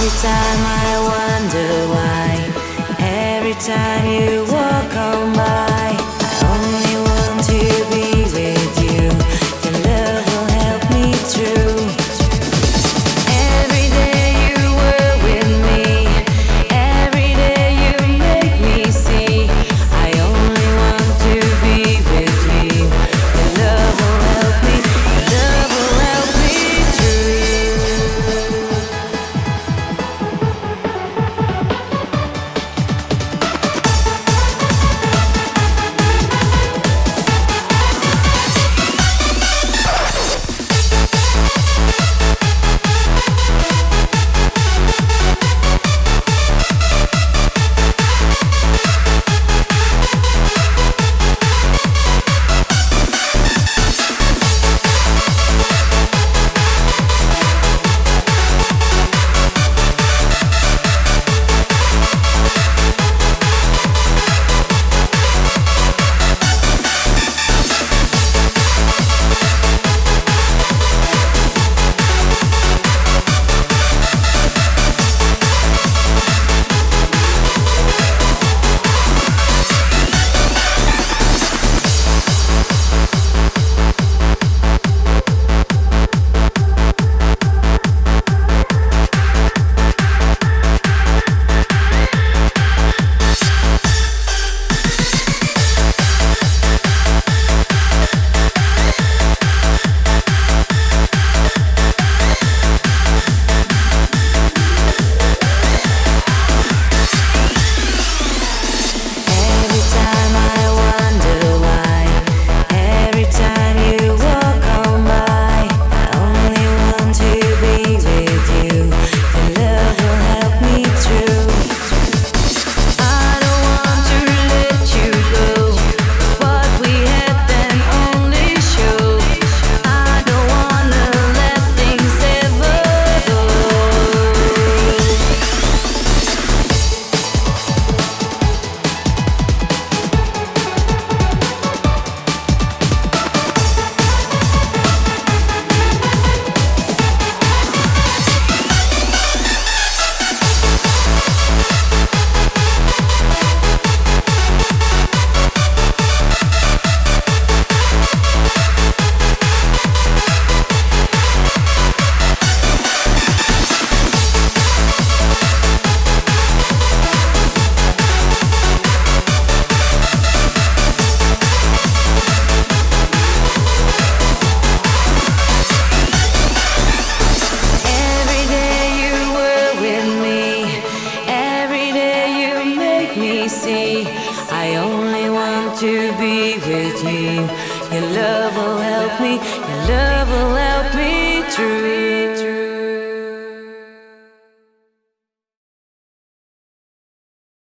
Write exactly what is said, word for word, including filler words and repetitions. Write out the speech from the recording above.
time I wonder why, every time you walk on by, I only want to be with you. Your love will help me through. Every day you were with me, every day you make me see. I only want to be with you. Your love will help me, your love will help me through. See, I only want to be with you. Your love will help me, your love will help me through.